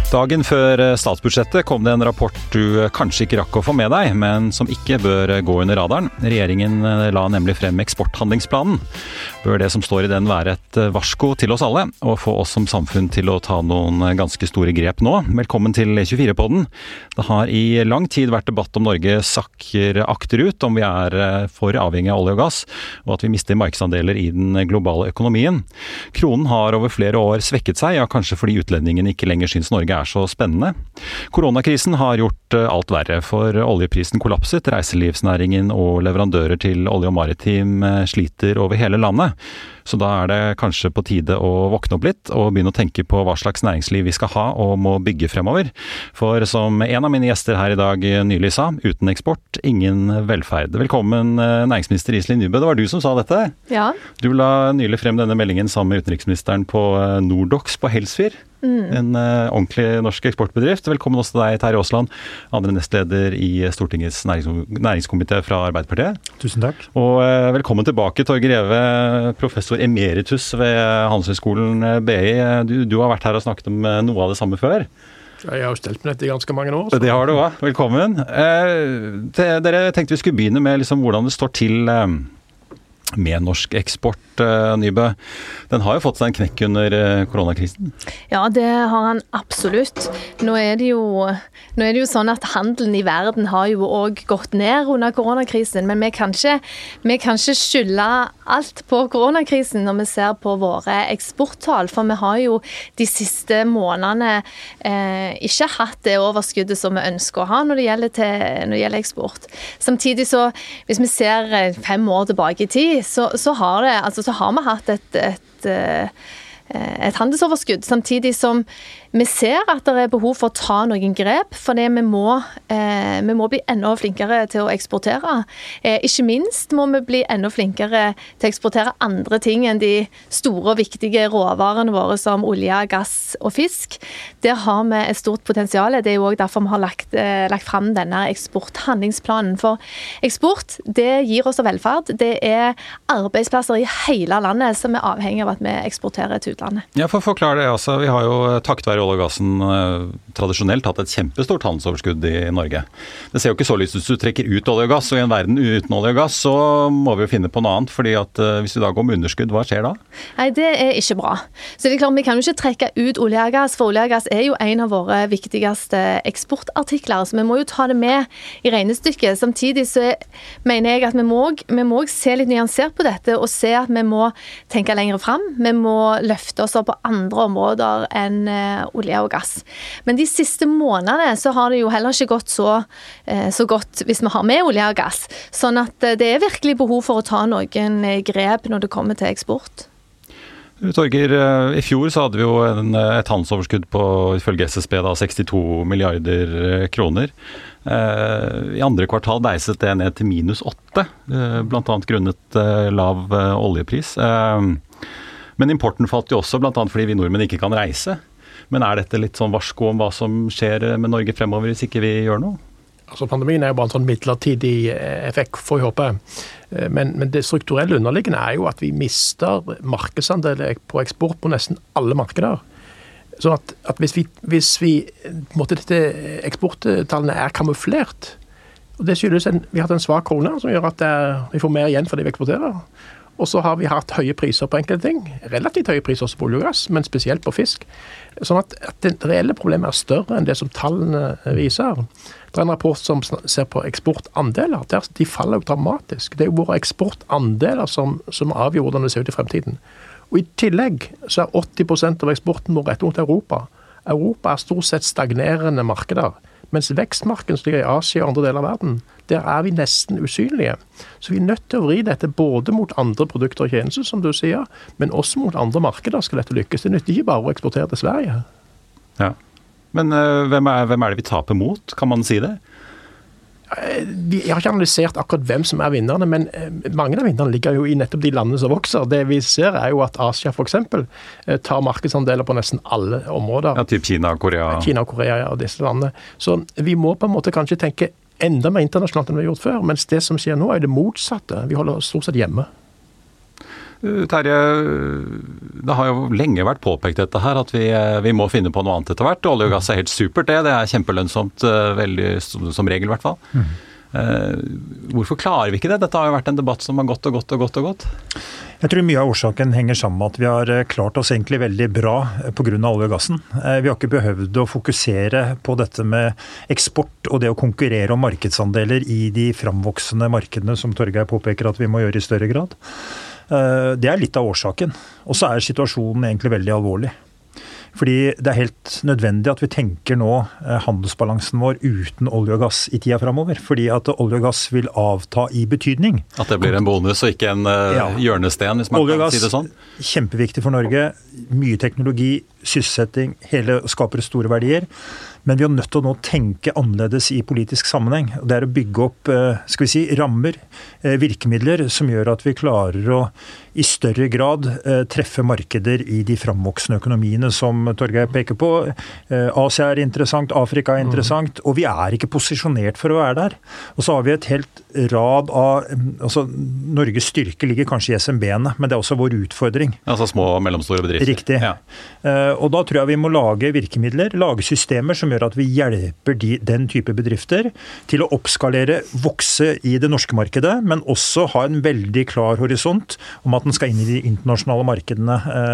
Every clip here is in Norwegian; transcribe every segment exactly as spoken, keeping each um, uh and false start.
Dagen før statsbudsjettet kom det en rapport du kanskje ikke rakk å få med deg, men som ikke bør gå under radaren. Regjeringen la nemlig frem eksporthandlingsplanen. Bør det som står i den være et varsko til oss alle, og få oss som samfunn til å ta noen ganske store grep nå? Velkommen til tjuefire-podden. Det har i lang tid vært debatt om Norge sakker akterut, om vi er for avhengig av olje og gass, og at vi mister markedsandeler i den globale økonomien. Kronen har over flere år svekket seg, ja kanskje fordi utlendingene ikke lenger synes Norge er så spennende. Koronakrisen har gjort alt verre, for oljeprisen kollapset, reiselivsnæringen og leverandører til olje og maritim sliter over hele landet. Så da er det kanskje på tide å våkne opp litt og begynne å tenke på hva slags næringsliv vi skal ha og må bygge fremover. For som en av mine gjester her i dag nylig sa, uten eksport, ingen velferd. Velkommen næringsminister Iselin Nybø, det var du som sa dette. Ja. Du la nylig frem denne meldingen sammen med utenriksministeren på Nordox på Helsfyr. Mm. En uh, ordentlig norsk eksportbedrift. Velkommen også til deg, Terje Aasland, andre nestleder i Stortingets nærings- næringskomité fra Arbeiderpartiet. Tusen takk. Og uh, velkommen tilbake, Torger Reve, professor emeritus ved Handelshøyskolen B I. Du, du har vært her og snakket om uh, noe av det samme før. Jeg har jo stelt med dette i ganske mange år. Så. Det har du også. Velkommen. Uh, til, dere tenkte vi skulle begynne med liksom, hvordan det står til uh, med norsk eksport, Nybø. Den har jo fått seg en knekk under koronakrisen. Ja, det har han absolutt. Nå er det jo, nå er det jo sånn at handelen i verden har jo også gått ned under koronakrisen, men vi kan ikke, vi kan ikke skylde alt på koronakrisen når vi ser på våre eksporttall, for vi har jo de siste månedene eh, ikke hatt det overskuddet som vi ønsker å ha når det gjelder, til, når det gjelder eksport. Samtidig så, hvis vi ser fem år tilbake i tid, Så, så, har det, altså, så har vi hatt et, et, et handelsoverskudd, samtidig som vi ser at det er behov for å ta noen grep, fordi vi må, eh, vi må bli enda flinkere til å eksportere. Eh, ikke minst må vi bli enda flinkere til å eksportere andre ting enn de store og viktige råvarene våre som olje, gass og fisk. Der har vi et stort potensial. Det er jo også derfor vi har lagt, eh, lagt frem denne eksporthandlingsplanen. For eksport, det gir oss velferd. Det er arbeidsplasser i hele landet som er avhengig av at vi eksporterer til utlandet. Ja, for å forklare det, altså, vi har jo takket være olje og gassen eh, tradisjonelt hatt et kjempestort handelsoverskudd i Norge. Det ser jo ikke så lyst ut hvis du trekker ut olje og gass, og i en verden uten olje og gass så må vi jo finne på noe annet, fordi at eh, hvis vi da går med underskudd, hva skjer da? Nei, det er ikke bra. Så det er klart, vi kan jo ikke trekke ut olje og gass, for olje og gass er jo en av våre viktigste eksportartikler, så vi må jo ta det med i regnestykket. Samtidig så mener jeg at vi må, vi må se litt nyansert på dette, og se at vi må tenke lenger frem. Vi må løfte oss opp på andre områder enn eh, olje og gass. Men de siste månedene så har det jo heller ikke gått så, så godt hvis vi har med olje og gass. Sånn at det er virkelig behov for å ta noen grep når det kommer til eksport. Torger, i fjor så hadde vi jo en, et handelsoverskudd på, ifølge S S B, da, sekstito milliarder kroner. I andre kvartal deiset det ned til minus åtte, blant annet grunnet lav oljepris. Men importen falt jo også, blant annet fordi vi nordmenn ikke kan reise. Men er dette litt sånn varsko om hva som skjer med Norge fremover hvis ikke vi gjør noe? Altså Pandemien er jo bare en sånn midlertidig effekt, får jeg håpe. Men, men det strukturelle underliggende er jo at vi mister markedsandeler på eksport på nesten alle markeder. Sånn at, at hvis vi, hvis vi på en måte dette eksporttallene er kamuflert, og det skyldes en, vi har hatt en svak krone som gjør at det, vi får mer igjen for det vi eksporterer. Og så har vi hatt høye priser på enkelte ting, relativt høye priser også på olje og gass, men spesielt på fisk. Sånn at, at det reelle problemet er større enn det som tallene viser. Det er en rapport som ser på eksportandeler, der de faller jo dramatisk. Det er jo våre eksportandeler som, som avgjør hvordan det ser ut i fremtiden. Og i tillegg så er åtti prosent av eksporten vår rettet mot Europa. Europa er stort sett stagnerende markeder, mens vekstmarkedene som ligger i Asia og andre deler av verden, der er vi nesten usynlige. Så vi er nødt til å vri dette både mot andre produkter og tjenester, som du sier, men også mot andre markeder skal dette lykkes. Det nytter ikke bare å eksportere til Sverige. Ja, men uh, hvem, er, hvem er det vi taper mot? Kan man si det? Jeg har ikke analysert akkurat hvem som er vinnerne, men mange av vinnerne ligger jo i nettopp de landene som vokser. Det vi ser er jo at Asia for eksempel tar markedsandeler på nesten alle områder. Ja, typ Kina, Korea. Kina og Korea, ja, og disse landene. Så vi må på en måte kanskje tenke enda mer internasjonalt enn vi har gjort før, mens det som skjer nå er det motsatte. Vi holder stort sett hjemme. Terje, det har jo lenge vært påpekt dette her, at vi, vi må finne på noe annet etter hvert. Olje og gass er helt supert det, det er kjempelønnsomt, veldig, som regel i hvert fall. Mm. Hvorfor klarer vi ikke det? Dette har jo vært en debatt som har gått og gått og gått og gått. Jeg tror mye av årsaken henger sammen med at vi har klart oss egentlig veldig bra på grunn av olje og gassen. Vi har ikke behøvd å fokusere på dette med eksport og det å konkurrere om markedsandeler i de framvoksende markedene som Torgeir påpeker at vi må gjøre i større grad. Det er litt av årsaken. Og så er situasjonen egentlig veldig alvorlig. Fordi det er helt nødvendig at vi tenker nå handelsbalansen vår uten olje og gass i tida fremover. Fordi at olje og gass vil avta i betydning. At det blir en bonus og ikke en uh, ja. hjørnesten, hvis man olje kan si det sånn? Kjempeviktig for Norge. Mye teknologi, sysselsetting, hele skaper store verdier. Men vi er nødt til å nå tenke annerledes i politisk sammenheng. Det er å bygge opp skal vi si, rammer, virkemidler, som gjør at vi klarer å i større grad treffe markeder i de framvoksende økonomiene som Torgeir peker på. Asia er interessant, Afrika er interessant, og vi er ikke posisjonert for å være der. Og så har vi et helt rad av altså Norges styrke ligger kanskje i S M B-ene, men det er også vår utfordring. Altså små og mellomstore bedrifter. Riktig. Ja. Og da tror jeg vi må lage virkemidler, lage systemer som gjør at vi hjelper de, den type bedrifter til å oppskalere, vokse i det norske markedet, men også ha en veldig klar horisont om at den skal inn i de internasjonale markedene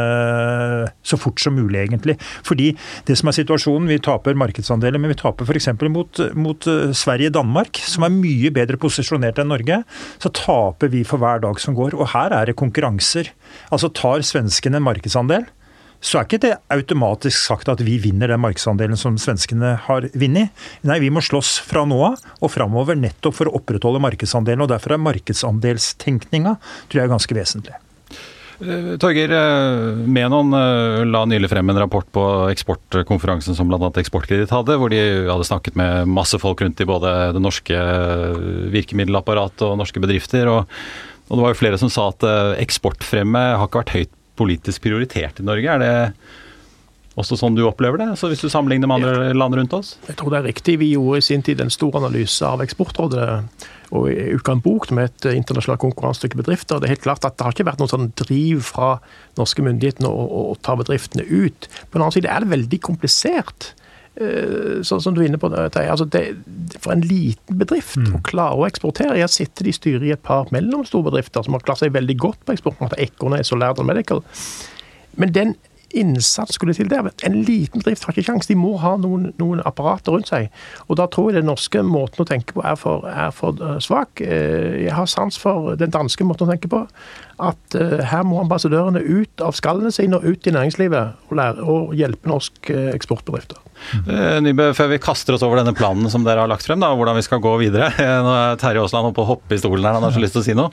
eh, så fort som mulig egentlig. Fordi det som er situasjonen, vi taper markedsandeler, men vi taper for eksempel mot, mot Sverige og Danmark, som er mye bedre posisjonert enn Norge, så taper vi for hver dag som går. Og her er det konkurranser. Altså tar svenskene en markedsandel, så er ikke det automatisk sagt at vi vinner den markedsandelen som svenskene har vunnet. Nei, vi må slåss fra nå av og fremover nettopp for å opprettholde markedsandelen, og derfor er markedsandelstenkninga, tror jeg, ganske vesentlig. Torgeir, Menon la nylig frem en rapport på eksportkonferansen som blant annet Eksportkreditt hadde, hvor de hadde snakket med masse folk rundt i både det norske virkemiddelapparatet og norske bedrifter, og, og det var jo flere som sa at eksportfremme har ikke vært høyt politisk prioritert i Norge. Er det også sånn du opplever det, så hvis du sammenligner med andre ja. land rundt oss? Jeg tror det er riktig. Vi gjorde i sin tid en stor analyse av Eksportrådet og utga en bok med et internasjonalt konkurransestykke bedrifter. Det er helt klart at det har ikke vært noen sånn driv fra norske myndighetene å, å ta bedriftene ut. På den annen side er det veldig komplisert. Sånn som du er inne på det, altså det, for en liten bedrift mm. å klare å eksportere. Jeg sitter i styret i et par mellomstore bedrifter som har klart seg veldig godt på eksportmarkedet, Ekornes og Laerdal Medical. Men den innsats skulle til der. En liten bedrift har ikke sjans. De må ha noen, noen apparater rundt seg. Og da tror jeg den norske måten å tenke på er for, er for svak. Jeg har sans for den danske måten å tenke på. At uh, her må ambassadørene ut av skallene sine og ut i næringslivet og, lære, og hjelpe norske uh, eksportbedrifter. Mm. Nybø, før vi kaster oss over denne planen som dere har lagt frem, da, hvordan vi skal gå videre. Nå er Terje Aasland oppe og hopper i stolen her, han har så lyst til å si noe.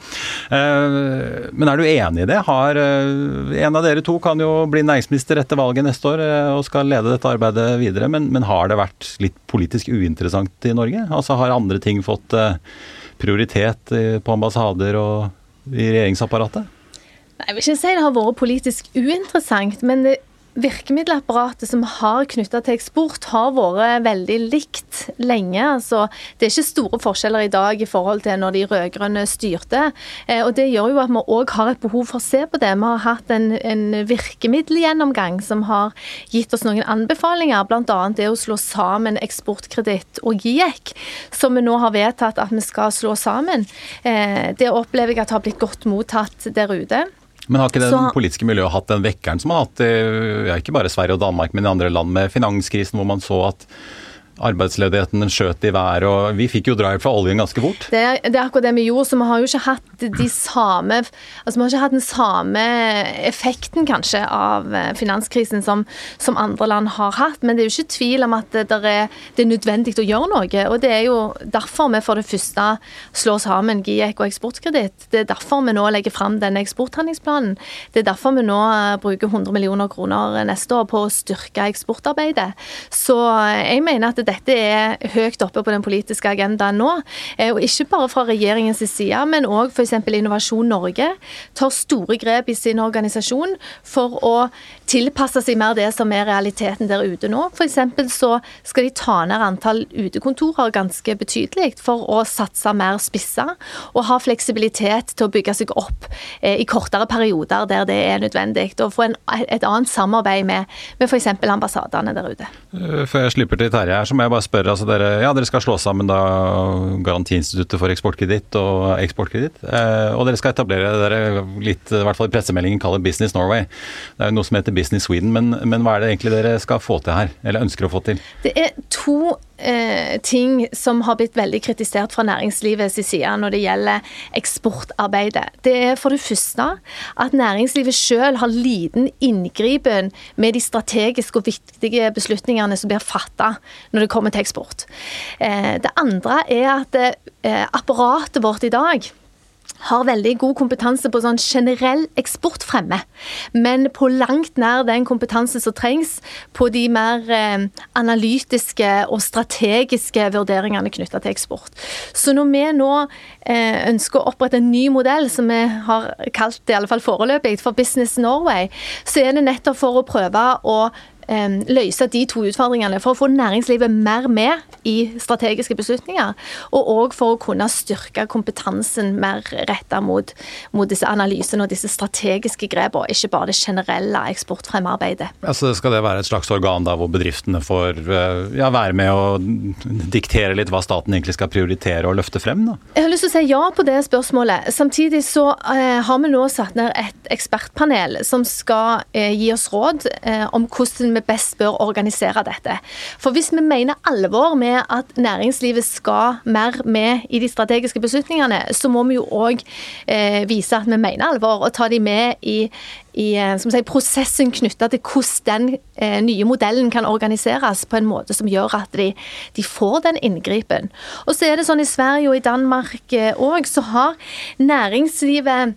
Uh, men er du enig i det? Har, uh, en av dere to kan jo bli næringsminister etter valget neste år uh, og skal lede dette arbeidet videre, men, men har det vært litt politisk uinteressant i Norge? Altså har andre ting fått uh, prioritet uh, på ambassader og i regjeringsapparatet? Nei, jeg vil ikke si det har vært politisk uinteressant, men det virkemiddelapparatet som har knyttet til eksport har vært veldig likt lenge. Altså, det er ikke store forskjeller i dag i forhold til når de rødgrønne styrte. Eh, og det gjør jo at vi også har et behov for å se på det. Vi har hatt en, en virkemiddelgjennomgang som har gitt oss noen anbefalinger, blant annet det å slå sammen Eksportkreditt og GIEK, som vi nå har vedtatt at vi skal slå sammen. Eh, det opplever jeg at har blitt godt mottatt der ute. Men har ikke det politiske miljøet hatt den vekkeren som har hatt i, ja, ikke bare Sverige og Danmark, men i andre land med finanskrisen, hvor man så at arbeidsledigheten den skjøt i vær, og vi fikk jo drive fra oljen ganske fort. Det er, det er akkurat det vi gjorde, så vi har jo ikke hatt de samme, altså vi har ikke hatt den samme effekten kanskje av finanskrisen som, som andre land har hatt, men det er jo ikke tvil om at det, der er, det er nødvendig å gjøre noe, og det er jo derfor vi for det første slår sammen GIEK og Eksportkreditt. Det er derfor vi nå legger frem denne eksporthandlingsplanen. Det er derfor vi nå bruker hundre millioner kroner neste år på å styrke eksportarbeidet. Så jeg mener at det dette er høyt oppe på den politiske agendaen nå. Og ikke bare fra regjeringens side, men også for eksempel Innovasjon Norge tar store grep i sin organisasjon for å tilpasse seg mer det som er realiteten der ute nå. For eksempel så skal de ta ned antall utekontorer ganske betydelig for å satse mer spissa og ha fleksibilitet til å bygge seg opp eh, i kortere perioder der det er nødvendig, og få en, et annet samarbeid med, med for eksempel ambassadene der ute. Før jeg slipper til Terje her, så må jeg bare spørre, altså dere, ja, dere skal slå sammen da Garantiinstituttet for eksportkreditt og eksportkreditt, eh, og dere skal etablere dere litt, i hvert fall i pressemeldingen kaller Business Norway. Det er jo noe som heter Business Sweden, men, men hva er det egentlig dere skal få til her, eller ønsker å få til? Det er to eh, ting som har blitt veldig kritisert fra næringslivets side når det gjelder eksportarbeidet. Det er for det første at næringslivet selv har liten inngripen med de strategiske og viktige beslutningene som blir fattet når det kommer til eksport. Eh, det andre er at eh, apparatet vårt i dag har veldig god kompetanse på sånn generell eksportfremme, men på langt nær den kompetanse som trengs på de mer eh, analytiske og strategiske vurderingene knyttet til eksport. Så når vi nå eh, ønsker å opprette en ny modell, som vi har kalt det i alle fall foreløpig for Business Norway, så er det nettopp for å prøve å løse de to utfordringene for å få næringslivet mer med i strategiske beslutninger, og også for å kunne styrke kompetansen mer rettet mot, mot disse analysene og disse strategiske grepene, ikke bare det generelle eksportfremarbeidet. Altså skal det være et slags organ da, hvor bedriftene får ja, være med og diktere litt hva staten egentlig skal prioritere og løfte frem? Da? Jeg har lyst til å si ja på det spørsmålet. Samtidig så eh, har vi nå satt ned et ekspertpanel som skal eh, gi oss råd eh, om hvordan vi best bør organisere dette. For hvis vi mener alvor med at næringslivet skal mer med i de strategiske beslutningene, så må vi jo også eh, vise at vi mener alvor og ta de med i, i som sier, prosessen knyttet til hvordan den eh, nye modellen kan organiseres på en måte som gjør at de, de får den inngripen. Og så er det sånn i Sverige og i Danmark også, så har næringslivet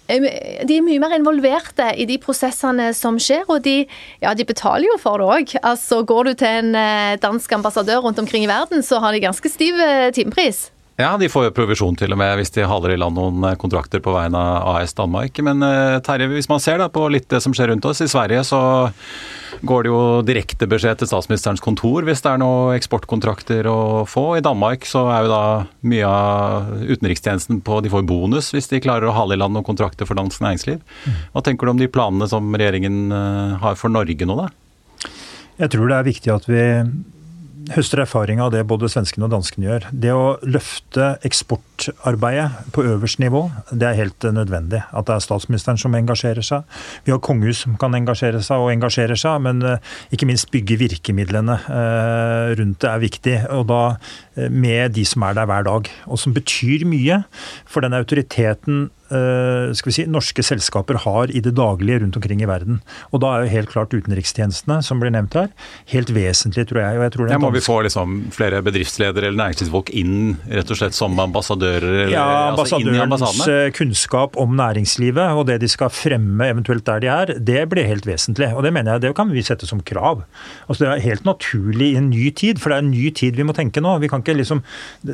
de er mye mer involverte i de prosessene som skjer, og de, ja, de betaler jo for det også. Altså, går du til en dansk ambassadør rundt omkring i verden, så har de ganske stiv timepris. Ja, de får jo provisjon til og med hvis de haler i land noen kontrakter på vegne av A S Danmark. Men Terje, hvis man ser da på litt det som skjer rundt oss, i Sverige så går det jo direkte beskjed til statsministerens kontor hvis det er noen eksportkontrakter å få. I Danmark så er jo da mye av utenrikstjenesten på, de får bonus hvis de klarer å hale i land noen kontrakter for dansk næringsliv. Hva tenker du om de planene som regjeringen har for Norge nå da? Jeg tror det er viktig at vi høster erfaring av det både svenskene og danskene gjør. Det å løfte eksportarbeidet på øverste nivå, det er helt nødvendig. At det er statsministeren som engasjerer seg. Vi har kongehus som kan engasjere seg og engasjere seg, men ikke minst bygge virkemidlene rundt det er viktig. Og da med de som er der hver dag, og som betyr mye for den autoriteten skal vi si, norske selskaper har i det daglige rundt omkring i verden. Og da er jo helt klart utenrikstjenestene, som blir nevnt her, helt vesentlig, tror jeg. Og jeg tror det er ja, må vi få liksom flere bedriftsledere eller næringslivsfolk inn, rett og slett som ambassadører? Eller, ja, ambassadørens altså kunnskap om næringslivet og det de skal fremme eventuelt der de er, det blir helt vesentlig. Og det mener jeg, det kan vi sette som krav. Altså det er helt naturlig i en ny tid, for det er en ny tid vi må tenke nå. Vi kan ikke liksom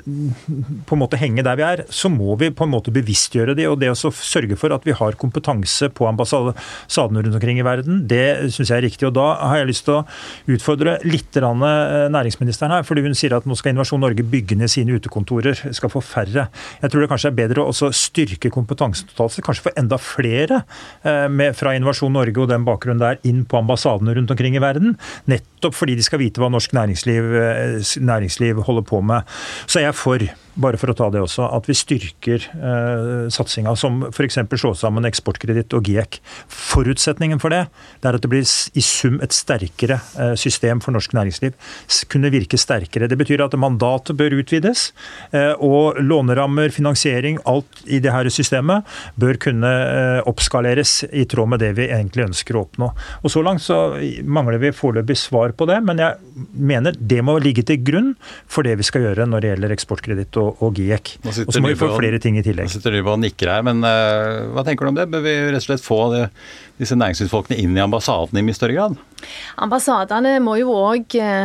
på en måte henge der vi er. Så må vi på en måte bevisstgjøre de, og det å sørge for at vi har kompetanse på ambassadene rundt omkring i verden, det synes jeg er riktig. Og da har jeg lyst til å utfordre litt næringsministeren her, fordi hun sier at nå skal Innovasjon Norge bygge ned sine utekontorer, skal få færre. Jeg tror det kanskje er bedre å også styrke kompetansen totalt, kanskje få enda flere med, fra Innovasjon Norge og den bakgrunnen der inn på ambassadene rundt omkring i verden, nettopp fordi de skal vite hva norsk næringsliv, næringsliv holder på med. Så er jeg for, bare for å ta det også, at vi styrker eh, satsinga som for eksempel slår sammen eksportkreditt og GIEK. Forutsetningen for det, det er at det blir i sum et sterkere eh, system for norsk næringsliv. Kunne virke sterkere. Det betyr at mandatet bør utvides, eh, og lånerammer, finansiering, alt i det her systemet bør kunne eh, oppskaleres i tråd med det vi egentlig ønsker å oppnå. Og så langt så mangler vi foreløpig svar på det, men jeg mener det må ligge til grunn for det vi skal gjøre når det gjelder eksportkreditt og og GIEK. Og så må vi få flere ting i tillegg. Nå sitter du og nikker her, men uh, hva tenker du om det? Bør vi rett og slett få det, disse næringslivsfolkene inn i ambassadene i mye større grad? Ambassadene må jo også uh,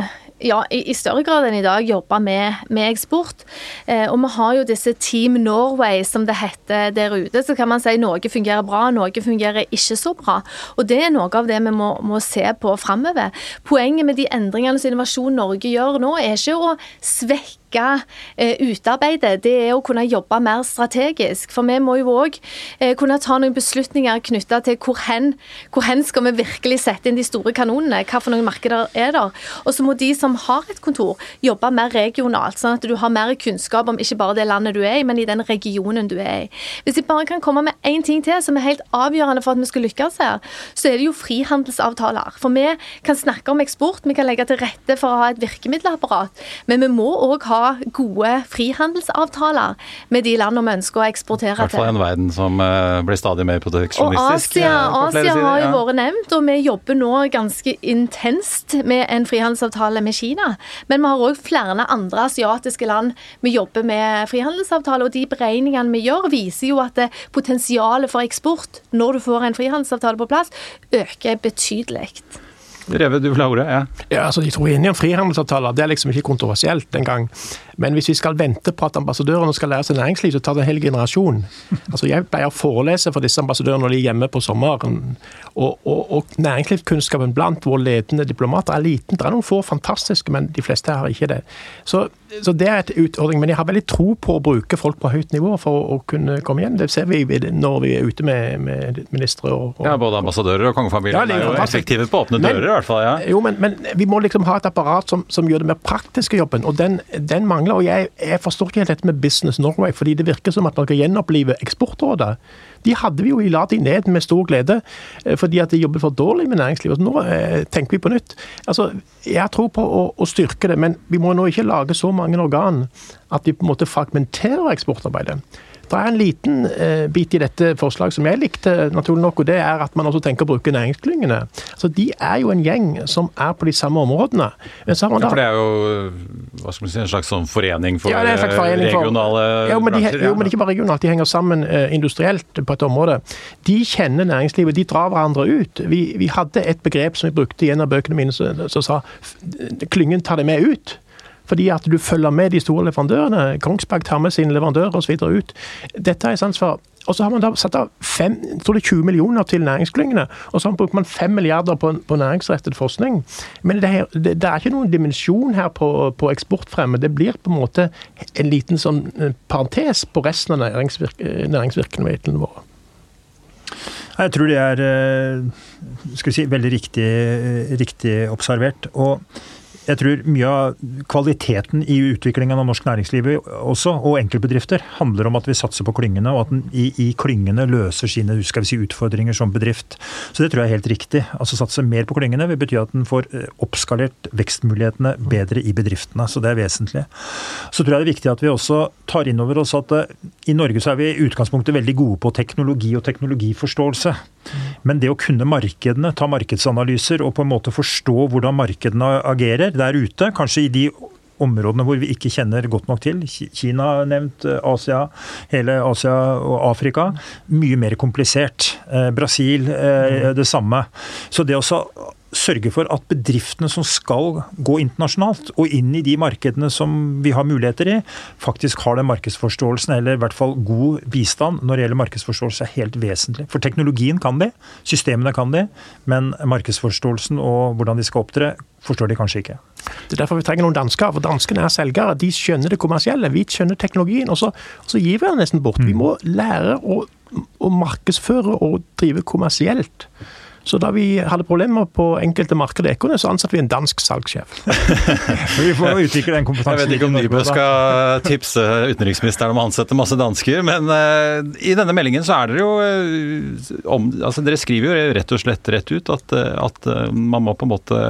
ja, i, i større grad enn i dag jobbe med, med eksport. Eh, og vi har jo disse Team Norway, som det heter der ute. Så kan man si noe fungerer bra, noe fungerer ikke så bra. Og det er noe av det vi må, må se på fremover. Poenget med de endringene som Innovasjon Norge gjør nå, er ikke å svekke Eh, utarbeidet, det er å kunne jobbe mer strategisk. For vi må jo også eh, kunne ta noen beslutninger knyttet til hvor hen, hvor hen skal vi virkelig sette inn de store kanonene, hva for noen markeder er der. Og så må de som har et kontor jobbe mer regionalt, sånn at du har mer kunnskap om ikke bare det landet du er i, men i den regionen du er i. Hvis jeg bare kan komme med en ting til som er helt avgjørende for at vi skal lykkes her, så er det jo frihandelsavtaler. For vi kan snakke om eksport, vi kan legge til rette for å ha et virkemiddelapparat, men vi må også ha gode frihandelsavtaler med de landene vi ønsker å eksportere til. I hvert fall en verden som blir stadig mer proteksjonistisk. Og Asia, Asia har jo vært nevnt, og vi jobber nå ganske intenst med en frihandelsavtale med Kina. Men vi har også flere andre asiatiske land vi jobber med frihandelsavtale, og de beregningene vi gjør viser jo at potensialet for eksport når du får en frihandelsavtale på plass, øker betydelig. Reve, du vil ha ordet, ja. Ja, altså, jeg tror vi er enige om frihandelsavtaler, det er liksom ikke kontroversielt den gang. Men hvis vi skal vente på at ambassadørene skal lære seg næringsliv, så tar det en hel generasjon. Altså, jeg pleier å forelese for disse ambassadørene når de er hjemme på sommeren, og, og, og næringslivskunnskapen blant våre ledende diplomater er liten. Det er noen få fantastiske, men de fleste har ikke det. Så, så det er et utfordring, men jeg har veldig tro på å bruke folk på høyt nivå for å, å kunne komme igjen. Det ser vi når vi er ute med, med ministre og, og... Ja, både ambassadører og kongefamilien ja, er jo effektive på å åpne dører, men, i hvert fall, ja. Jo, men, men vi må liksom ha et apparat som, som gjør det mer praktiske jobben, og den, den mangler. Og jeg, jeg forstår ikke helt dette med Business Norway, fordi det virker som at man kan gjenopplive eksportrådet. De hadde vi jo, vi la de ned med stor glede, fordi at de jobbet for dårlig med næringslivet. Så nå eh, tenker vi på nytt. Altså, jeg tror på å, å styrke det, men vi må nå ikke lage så mange organ at vi på en måte fragmenterer eksportarbeidet. Det er en liten eh, bit i dette forslaget som jeg likte, naturlig nok, og det er at man også tenker å bruke næringsklyngene. Altså, de er jo en gjeng som er på de samme områdene. Men så har man da, ja, for det er jo hva skal man si, en slags sånn forening for ja, slags forening regionale for, jo, men de, bransjer. Jo, men ikke bare regionalt, de henger sammen eh, industrielt på et område. De kjenner næringslivet, de drar hverandre ut. Vi, vi hadde et begrep som vi brukte i en av bøkene mine som, som sa klyngen tar det med ut. Fordi at du følger med de store leverandørene. Kongsberg tar med sine leverandører og så videre ut. Dette er sans for. Og så har man da satt av fem, jeg tror det er tjue millioner til næringsklyngene, og så bruker man fem milliarder på, på næringsrettet forskning. Men det er, det, det er ikke noen dimensjon her på, på eksportfremme. Det blir på en måte en liten sånn parentes på resten av næringsvirk, næringsvirkemidlene våre. Jeg tror det er skal vi si, veldig riktig, riktig observert. Og jeg tror mye av kvaliteten i utviklingen av norsk næringsliv også, og enkeltbedrifter, handler om at vi satser på klyngene, og at den i, i klyngene løser sine skal vi si, utfordringer som bedrift. Så det tror jeg er helt riktig. Altså satse mer på klyngene vil bety at den får oppskalert vekstmulighetene bedre i bedriftene, så det er vesentlig. Så tror jeg det er viktig at vi også tar inn over oss at i Norge så er vi i utgangspunktet veldig gode på teknologi og teknologiforståelse. Men det å kunne markedene, ta markedsanalyser og på en måte forstå hvordan markedene agerer der ute, kanskje i de områdene hvor vi ikke kjenner godt nok til, Kina nevnt, Asia, hele Asia og Afrika, mye mer komplisert. Brasil, det samme. Så det også sørge for at bedriftene som skal gå internasjonalt og inn i de markedene som vi har muligheter i, faktisk har den markedsforståelsen, eller i hvert fall god bistand når det gjelder markedsforståelse er helt vesentlig. For teknologien kan de, systemene kan de, men markedsforståelsen og hvordan de skal opptre, forstår de kanskje ikke. Det er derfor vi trenger noen dansker, for danskene er selgere. De skjønner det kommersielle, vi skjønner teknologien, og så, og så gir vi den nesten bort. Vi må lære å, å markedsføre og drive kommersielt. Så da vi hadde problemer på enkelte markeder Ekornes, så ansatte vi en dansk salgssjef. Vi får utvikle den kompetansen. Jeg vet ikke om Nybø skal tipse utenriksministeren om å ansette masse dansker, men uh, i denne meldingen så er dere jo uh, om, altså dere skriver jo rett og slett rett ut at, at uh, man må på en måte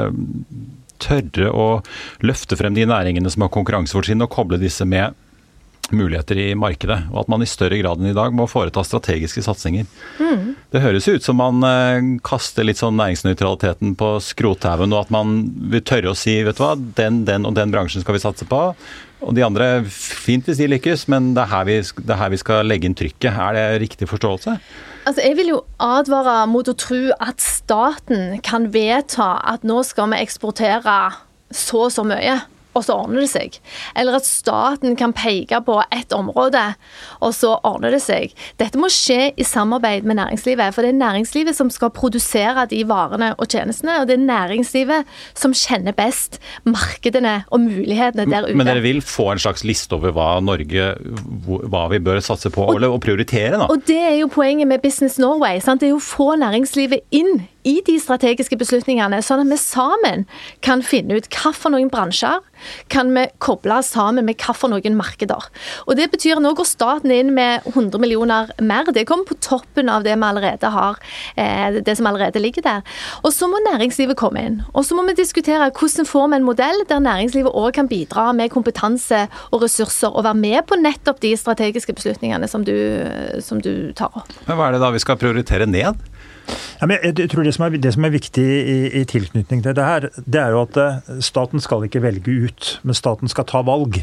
tørre å løfte frem de næringene som har konkurransefortrinn og koble disse med muligheter i markedet, og at man i større grad enn i dag må foreta strategiske satsinger. Mm. Det høres ut som man eh, kaster litt sånn næringsnøytraliteten på skrothaugen, og at man vil tørre å si, vet du hva, den, den og den bransjen skal vi satse på, og de andre, fint hvis de lykkes, men det er her vi, det er her vi skal legge inn trykket. Er det riktig forståelse? Altså, jeg vil jo advare mot å tro at staten kan vedta at nå skal vi eksportere så og så mye, og så ordner det seg. Eller at staten kan peke på et område, og så ordner det seg. Dette må skje i samarbeid med næringslivet, for det er næringslivet som skal produsere de varene og tjenestene, og det er næringslivet som kjenner best markedene og mulighetene der ute. Men dere vil få en slags liste over hva Norge, hva vi bør satse på og, og prioritere, da? Og det er jo poenget med Business Norway, sant? Det er jo å få næringslivet inn i de strategiske beslutningene, sånn at vi sammen kan finne ut hva for noen bransjer kan vi koble sammen med hva for noen markeder. Og det betyr at nå går staten inn med hundre millioner mer. Det kommer på toppen av det vi allerede har, det som allerede ligger der. Og så må næringslivet komme inn. Og så må vi diskutere hvordan får vi en modell der næringslivet også kan bidra med kompetanse og ressurser og være med på nettopp de strategiske beslutningene som du, som du tar opp. Men hva er det da vi skal prioritere ned? Ja, men jeg tror det som, er, det som er viktig i, i tilknytning til det her, det er jo at staten skal ikke velge ut, men staten skal ta valg.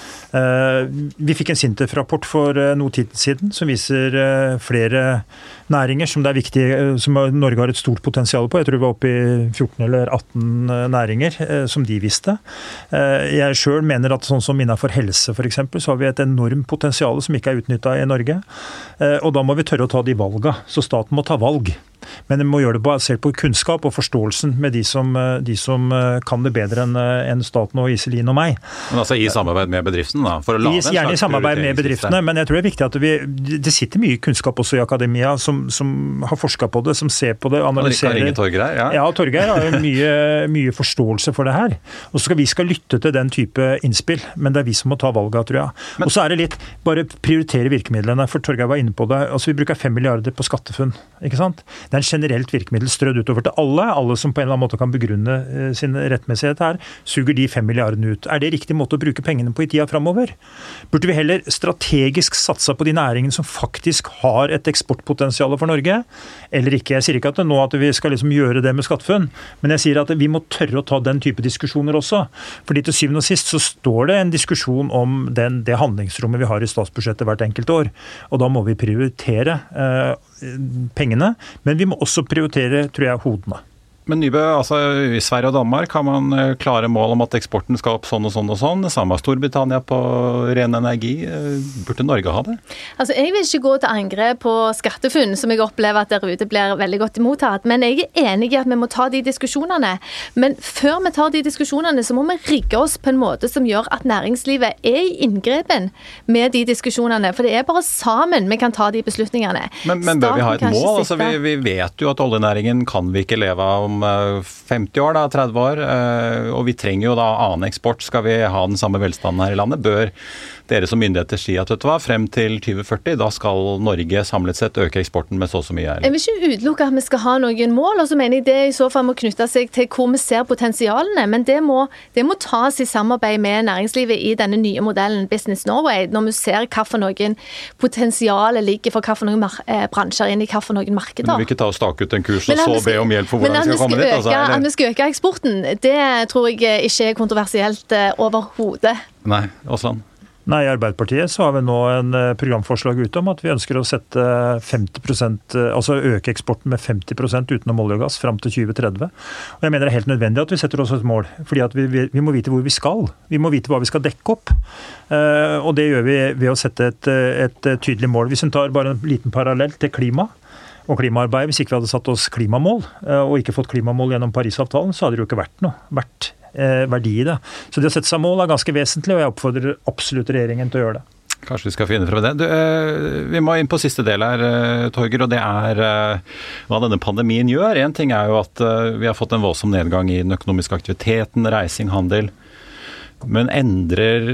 Vi fikk en SINTEF-rapport for noe tid siden som viser flere næringer som det er viktig, som Norge har et stort potensial på. Jeg tror vi var oppe i fjorten eller atten næringer som de visste. Jeg selv mener at sånn som innenfor helse for eksempel, så har vi et enormt potensial som ikke er utnyttet i Norge. Og da må vi tørre å ta de valgene. Så staten må ta valg. Men vi må gjøre det basert på kunnskap og forståelsen med de som, de som kan det bedre enn en staten og Iselin og meg. Men altså i samarbeid med bedriften da? For å lage en slags gjerne i samarbeid med bedriftene, men jeg tror det er viktig at vi, det sitter mye kunnskap også i akademia som, som har forsket på det, som ser på det, analyserer. Ringe Torgeir, ja. Ja, Torgeir har mye, mye forståelse for det her. Og så skal vi skal lytte til den type innspill, men det er vi som må ta valget, tror jeg. Men, og så er det litt, bare prioritere virkemidlene, for Torgeir var inne på det. Altså vi bruker fem milliarder på skattefunn, ikke sant? Det er en generelt virkemiddel strødd utover til alle. Alle som på en eller annen måte kan begrunne sin rettmessighet her, suger de fem milliardene ut. Er det riktig måte å bruke pengene på i tida fremover? Burde vi heller strategisk satse på de næringene som faktisk har et eksportpotensial for Norge, eller ikke? Jeg sier ikke at det nå at vi skal liksom gjøre det med skattefunn, men jeg sier at vi må tørre å ta den type diskusjoner også. Fordi til syvende og sist så står det en diskusjon om den, det handlingsrommet vi har i statsbudsjettet hvert enkelt år. Og da må vi prioritere eh, pengene, men vi må også prioritere, tror jeg, hodene. Men Nybø, altså i Sverige og Danmark har man klare mål om at eksporten skal opp sånn og sånn og sånn. Det samme har Storbritannia på ren energi. Burde Norge ha det? Altså jeg vil ikke gå til angrep på skattefunn, som jeg opplever at der ute blir veldig godtimottatt. Men jeg er enig i at vi må ta de diskusjonene. Men før vi tar de diskusjonene, så må vi rigge oss på en måte som gjør at næringslivet er i inngrepen med de diskusjonene. For det er bare sammen vi kan ta de beslutningene. Men, men bør vi ha et mål? Altså, vi, vi vet jo at oljenæringen kan vi ikke leve av om femti år, da, tretti år, og vi trenger jo da annen eksport. Skal vi ha den samme velstanden her i landet? Bør dere som myndigheter si at vet du hva, frem til tjue førti, da skal Norge samlet sett øke eksporten med så og så mye? Eller? Jeg vil ikke utelukke at vi skal ha noen mål, og så mener jeg det i så fall må knytte seg til hvor vi ser potensialene, men det må, det må tas i samarbeid med næringslivet i denne nye modellen Business Norway, når vi ser hva for noen potensialet ligger for hva for noen bransjer inn i hva for noen markeder. Men vi vil ikke ta og stake ut en kurs og så be om hjelp for hvordan vi skal komme dit? Altså, at vi skal øke eksporten, det tror jeg ikke er kontroversielt overhodet. Nei, Aasland? Nei, i Arbeiderpartiet så har vi nå en programforslag ute om at vi ønsker å sette femti prosent, altså øke eksporten med femti prosent utenom olje og gass fram til tjue tretti. Og jeg mener det er helt nødvendig at vi setter oss et mål, fordi at vi, vi må vite hvor vi skal. Vi må vite hva vi skal dekke opp. Og det gjør vi ved å sette et, et tydelig mål. Hvis vi tar bare en liten parallell til klima og klimaarbeid, hvis ikke vi hadde satt oss klimamål og ikke fått klimamål gjennom Parisavtalen, så hadde det jo ikke vært noe. Vært verdi i det. Så det å sette seg mål er ganske vesentlig, og jeg oppfordrer absolutt regjeringen til å gjøre det. Kanskje vi skal finne frem det. Du, vi må inn på siste del her, Torgeir, og det er hva denne pandemien gjør. En ting er jo at vi har fått en voldsom nedgang i den økonomiske aktiviteten, reising, handel. Men endrer,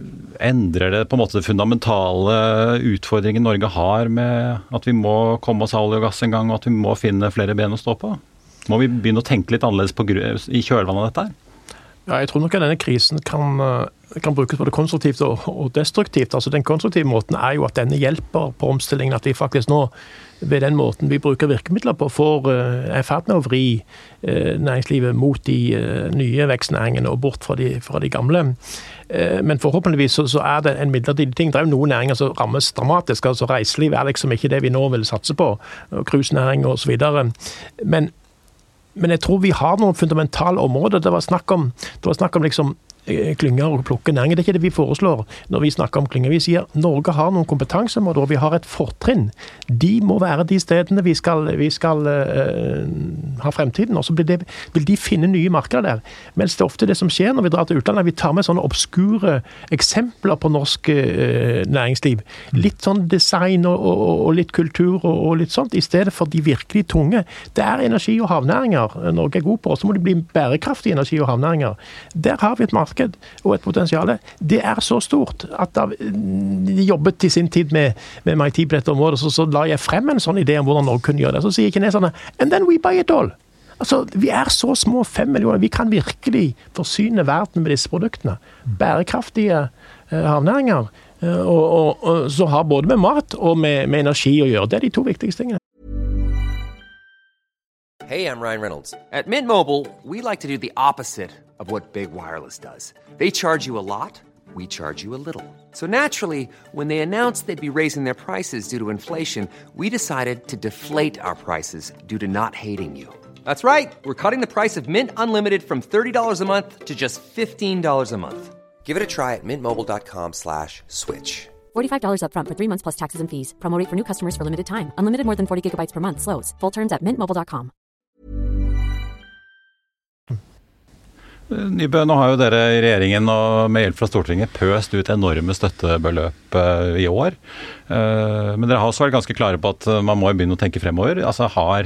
endrer det på en måte det fundamentale utfordringen Norge har med at vi må komme oss av olje og gass en gang, og at vi må finne flere ben å stå på? Må vi begynne å tenke litt annerledes på, i kjølvannet av dette her? Ja, jeg tror nok at denne krisen kan, kan brukes både konstruktivt og, og destruktivt. Altså, den konstruktive måten er jo at denne hjelper på omstillingen, at vi faktisk nå ved den måten vi bruker virkemidler på, får er ferd med å vri eh, næringslivet mot de eh, nye vekstnæringene og bort fra de, fra de gamle. Eh, men forhåpentligvis så, så er det en midlertidig ting. Det er jo noen næringer som rammes dramatisk. Altså reiseliv er liksom ikke det vi nå vil satse på. Cruisenæring og så videre. Men men jeg tror vi har noen fundamentale områder. Det var snakk om, det var snakk om liksom klynger og plukke næring. Det er ikke det vi foreslår når vi snakker om klynger. Vi sier Norge har noen kompetanseområder, og vi har et fortrinn. De må være de stedene vi skal, vi skal uh, ha fremtiden, og så vil, det, vil de finne nye markeder der. Mens det er ofte det som skjer når vi drar til utlandet, vi tar med sånne obskure eksempler på norsk uh, næringsliv. Litt sånn design og, og, og litt kultur og, og litt sånt, i stedet for de virkelig tunge. Det er energi- og havnæringer Norge er god på, og så må det bli bærekraftige energi- og havnæringer. Der har vi et marked og et potensial. Det er så stort at da de jobbet i sin tid med, med M I T på dette området, så, så la jeg frem en sånn idé om hvordan Norge kunne gjøre det. Så sier kineserne, and then we buy it all. Altså, vi er så små, fem millioner. Vi kan virkelig forsyne verden med disse produktene. Bærekraftige eh, havnæringer, eh, og, og, og så har både med mat og med, med energi å gjøre. Det er de to viktigste tingene. Hey, I'm Ryan Reynolds. At Mint Mobile, we like to do the opposite of what Big Wireless does. They charge you a lot, we charge you a little. So naturally, when they announced they'd be raising their prices due to inflation, we decided to deflate our prices due to not hating you. That's right. We're cutting the price of Mint Unlimited from thirty dollars a month to just fifteen dollars a month. Give it a try at mintmobile.com slash switch. forty-five dollars up front for three months plus taxes and fees. Promo rate for new customers for limited time. Unlimited more than forty gigabytes per month. Slows full terms at mint mobile dot com. Nybø, nå har jo dere i regjeringen og med hjelp fra Stortinget pøst ut enorme støttebeløp i år. Men dere har også vært ganske klare på at man må begynne å tenke fremover. Altså, har,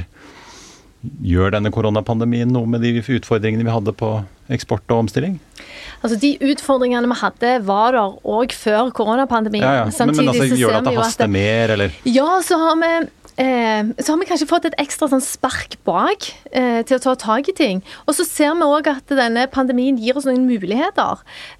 gjør denne koronapandemien noe med de utfordringene vi hadde på eksport og omstilling? Altså, de utfordringene vi hadde var der også før koronapandemien. Ja, ja. Men, men altså, gjør det at det haster mer, eller? Ja, så har vi Eh, så har vi kanskje fått et ekstra sånn spark bak eh, til å ta tag i ting. Og så ser vi også at denne pandemien gir oss noen muligheter,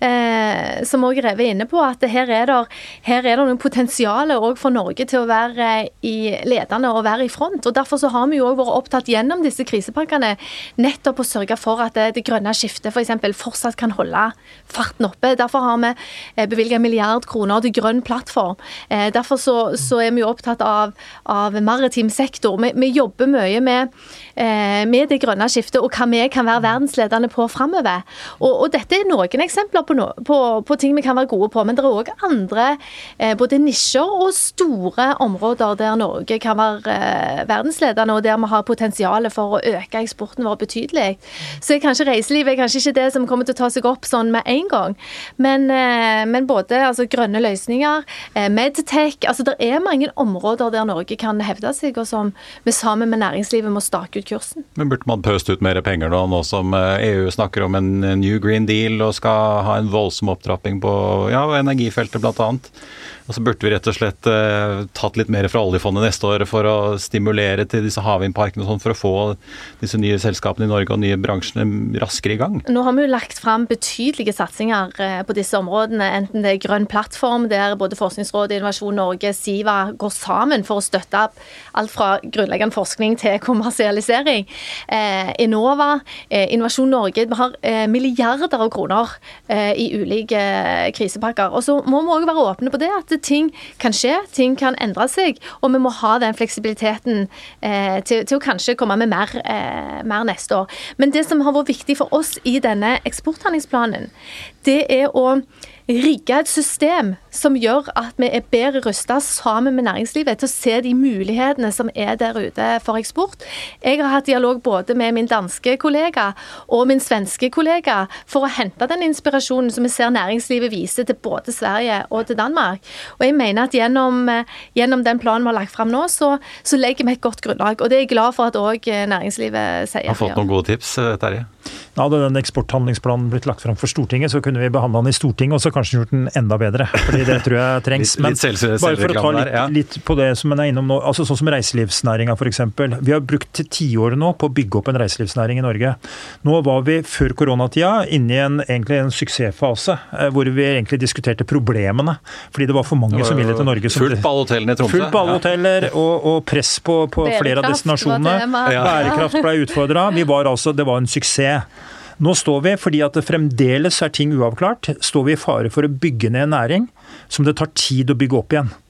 eh, som også Reve er inne på, at her er det, her er det noen potensialer også for Norge til å være i ledende og være i front. Og derfor så har vi jo også vært opptatt gjennom disse krisepakkene nettopp å sørge for at det, det grønne skiftet for eksempel fortsatt kan holde farten oppe. Derfor har vi eh, bevilget en milliard kroner til grønn plattform. Eh, derfor så, så er vi jo opptatt av, av maritim sektor. Vi, vi jobber mye med, eh, med det grønne skiftet og hva vi kan være verdensledende på fremover. Og, og dette er noen eksempler på, no, på, på ting vi kan være gode på, men det er også andre eh, både nisjer og store områder der Norge kan være eh, verdensledende, og der vi har potensial for å øke eksporten vår betydelig. Så er kanskje reiseliv er kanskje ikke det som kommer til å ta seg opp sånn med en gang, men, eh, men både altså, grønne løsninger, eh, medtech, altså det er mange områder der Norge kan hevde seg, og som vi sammen med næringslivet må stake ut kursen. Men burde man pøst ut mer penger nå, nå som E U snakker om en New Green Deal og skal ha en voldsom opptrapping på ja, energifeltet blant annet? Og så burde vi rett og slett eh, tatt litt mer fra oljefondet neste år for å stimulere til disse havvindparkene og sånn, for å få disse nye selskapene i Norge og nye bransjene raskere i gang. Nå har vi jo lagt frem betydelige satsinger eh, på disse områdene, enten det er grønn plattform, der både Forskningsrådet, Innovasjon Norge, Siva går sammen for å støtte alt fra grunnleggende forskning til kommersialisering. Eh, Enova, eh, Innovasjon Norge, vi har eh, milliarder av kroner eh, i ulike krisepakker. Og så må vi også være åpne på det, at ting kan skje, ting kan endre seg, og vi må ha den fleksibiliteten eh, til, til å kanskje komme med mer, eh, mer neste år. Men det som har vært viktig for oss i denne eksporthandlingsplanen, det er å rigge et system som gjør at vi er bedre rustet sammen med næringslivet til å se de mulighetene som er der ute for eksport. Jeg har hatt dialog både med min danske kollega og min svenske kollega for å hente den inspirasjonen som vi ser næringslivet vise til både Sverige og til Danmark. Og jeg mener at gjennom, gjennom den planen vi har lagt frem nå, så, så legger vi et godt grunnlag. Og det er jeg glad for at også næringslivet sier. Har fått noen gode tips, Terje? Hadde den eksporthandlingsplanen blitt lagt frem for Stortinget, så kunne vi behandle den i Stortinget, og så kanskje gjort den enda bedre. Fordi det tror jeg trengs. Men bare for å ta litt, litt på det som man er innom nå, altså sånn som reiselivsnæringen for eksempel. Vi har brukt tiår nå på å bygge opp en reiselivsnæring i Norge. Nå var vi før koronatida inne i en, egentlig en suksessfase, hvor vi egentlig diskuterte problemene. Fordi det var for mange som ville til Norge. Som, fullt på alle hotellene i Tromsø. Fullt på alle hoteller, og, og press på, på flere av destinasjonene. Bærekraft ble utfordret. Vi var altså, det var en suksess. Nå står vi, fordi at det fremdeles er ting uavklart, står vi i fare for å bygge ned en næring som det tar tid å bygge opp igjen.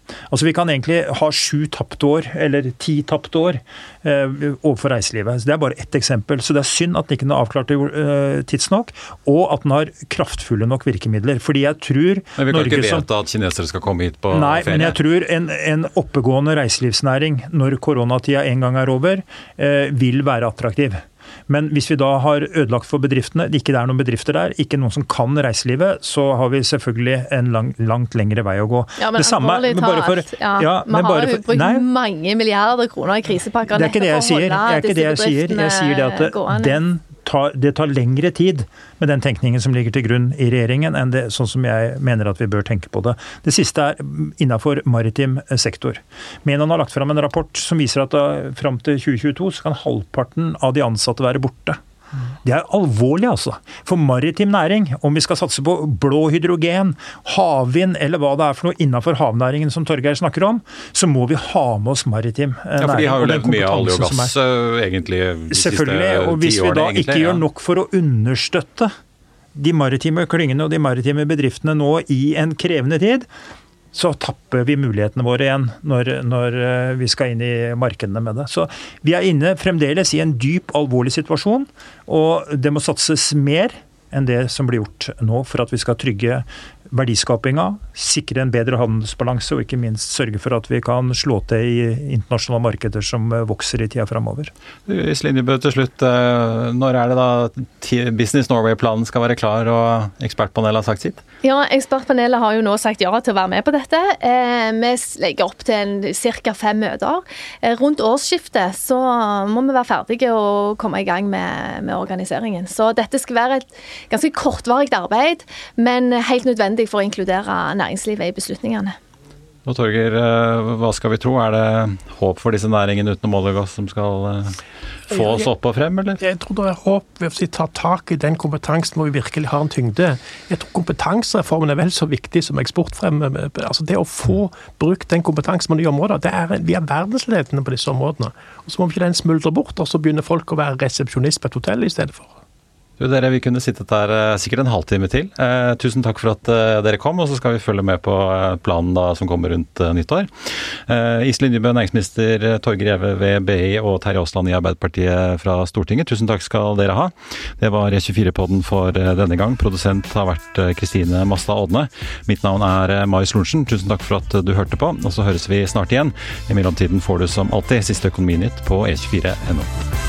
Altså Vi kan egentlig ha sju tapte år, eller ti tapte år, eh, overfor reiselivet. Så det er bare ett eksempel. Så det er synd at den ikke er avklart eh, tidsnok, og at den har kraftfulle nok virkemidler. Fordi jeg tror Men vi kan Norge ikke som, vite at kinesere skal komme hit på nei, ferie? Men jeg tror en, en oppegående reiselivsnæring, når koronatida en gang er over, eh, vil være attraktiv. Men hvis vi da har ødelagt for bedriftene, det ikke er noen bedrifter der, ikke noen som kan reiselivet, så har vi selvfølgelig en lang, langt lengre vei å gå. Ja, men det samme, alvorlig men bare for, talt, ja, ja, vi men har bare jo for, brukt nei, mange milliarder kroner i krisepakker. det er ikke det jeg sier. Det er ikke det jeg sier. Jeg sier det at den tar, det tar lengre tid med den tenkningen som ligger til grunn i regjeringen, enn det sånn som jeg mener at vi bør tenke på det. Det siste er innenfor maritim sektor. Menon har lagt fram en rapport som viser at da, frem til tjue tjueto så kan halvparten av de ansatte være borte. Det er alvorlig, altså. For maritim næring, om vi skal satse på blå hydrogen, havvind eller hva det er for noe innenfor havnæringen som Torgeir snakker om, så må vi ha med oss maritim næring. Ja, for de har jo og den levd mye av olje og kompetansen gass som er- egentlig de siste Selvfølgelig, og hvis ti vi årene, da egentlig, ikke gjør ja. nok for å understøtte de maritime klyngene og de maritime bedriftene nå i en krevende tid, så tapper vi mulighetene våre igjen når, når vi skal inn i markedene med det. Så vi er inne fremdeles i en dyp, alvorlig situasjon, og det må satses mer enn det som blir gjort nå for at vi skal trygge verdiskapinga, sikre en bedre handelsbalanse og ikke minst sørge for at vi kan slå til i internasjonale markeder som vokser i tida fremover. Iselin Nybø, til slutt, når er det da Business Norway-planen skal være klar og ekspertpanelet har sagt sitt? Ja, ekspertpanelet har jo nå sagt ja til å være med på dette. Eh, vi legger opp til ca. fem møter. Eh, rundt årsskiftet så må vi være ferdige og komme i gang med, med organiseringen. Så dette skal være et ganske kortvarig arbeid, men helt nødvendig for å inkludere næringslivet i beslutningene. Og Torgeir, hva skal vi tro? Er det håp for disse næringene utenom olje og gass som skal få oss opp og frem, eller? Jeg tror det er håp ved å ta tak i den kompetansen hvor vi virkelig har en tyngde. Jeg tror kompetansereformen er vel så viktig som eksportfremme. Altså det å få brukt den kompetansen på nye områder, det er, vi er verdensledende på disse områdene. Og så må vi ikke den smuldre bort, og så begynner folk å være resepsjonist på et hotell i stedet for. Du, dere, vi kunne sittet der eh, sikkert en halvtime til. Eh, tusen takk for at eh, dere kom, og så skal vi følge med på eh, planen da, som kommer rundt eh, nyttår. Eh, Iselin Nybø, næringsminister, Torgeir Gjeve ved B I og Terje Aasland i Arbeiderpartiet fra Stortinget. Tusen takk skal dere ha. Det var E tjuefire-podden for eh, denne gang. Produsent har vært eh, Kristine Mastad Odne. Mitt navn er eh, Marius Lorentzen. Tusen takk for at du hørte på, og så høres vi snart igjen. I mellomtiden får du som alltid siste Økonominytt på e tjuefire punktum no.